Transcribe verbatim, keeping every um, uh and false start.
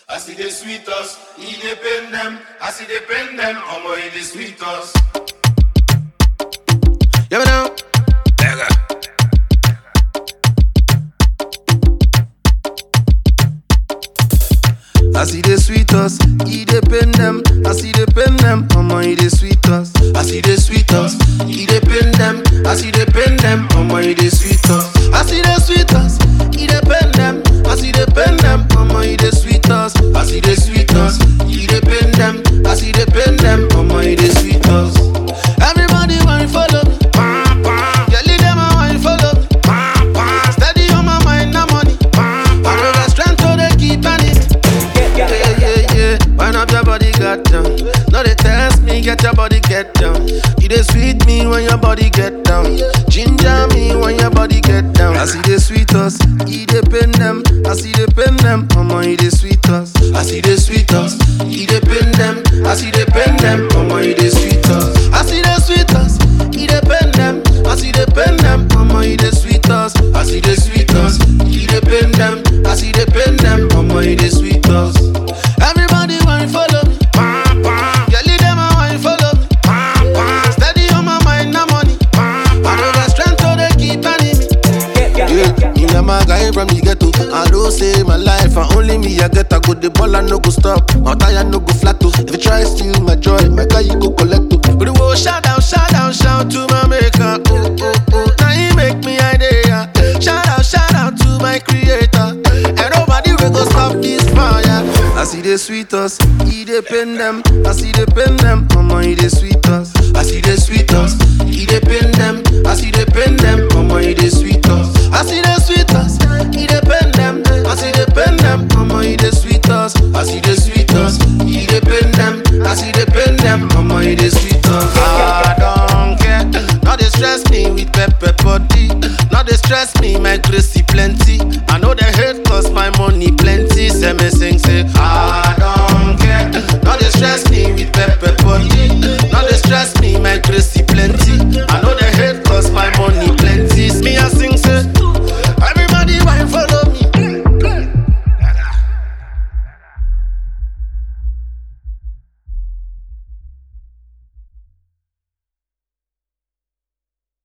I see the sweet us, he dey pain them. I see the pain them, omo he dey sweet us. Yeah, but now. I see the sweet us, he dey pain them. I see the pain them, omo he dey sweet us. I see the sweet us, he dey pain them. I see the pain them, omo he dey sweet us. I see the sweet us, he dey pain them. I see the pain them, omo he dey sweet us. I see the sweet us, he dey pain them. I see the pain them, omo he dey sweet us. Everybody want to follow me. Yeah, lead them and want to follow me. Steady on my mind, no money. I know the strength so they keep on it. Yeah, yeah, yeah. Wind up your body, got down. No, they test me, get your body get down. You dey sweet me when your body get down. Ginger me when your body get down. I see the sweet us, he dey pain them. I see the pain them, omo he dey sweet us. I see the sweet us, he dey pain them. I see the pain them, omo he dey sweet us. I see the sweet us, he dey pain them. I see the pain them, omo he dey sweet us. I see the sweet us, he dey pain them. I see the pain them, omo he dey sweet us. Everybody want to follow me. Yeah, lead them and want to follow me. Steady on my mind, no money. I know the strength so they keep on me. Yeah, me and my guy from the ghetto. I don't say my life, and only me I get a good. The ball I no go stop, my tire no go flat too. If you try steal my joy, my guy you go collect too. But the world shout out, shout out, shout to my maker. Oh, oh, oh, now he make me idea. Shout out, shout out to my creator. And nobody will go stop this fire. I see the sweet us, he dey pain them. I see the pain them, omo he dey sweet us. I see the sweet us, he dey pain them. I see the pain them, omo he dey sweet us. I see the sweet us, he dey pain them. I see the pain them, omo he dey sweet us. I see the sweet us, he dey pain them. I see the pain them, omo he dey sweet us. I don't care, now they stress me with pepper body. Now they stress me, my grace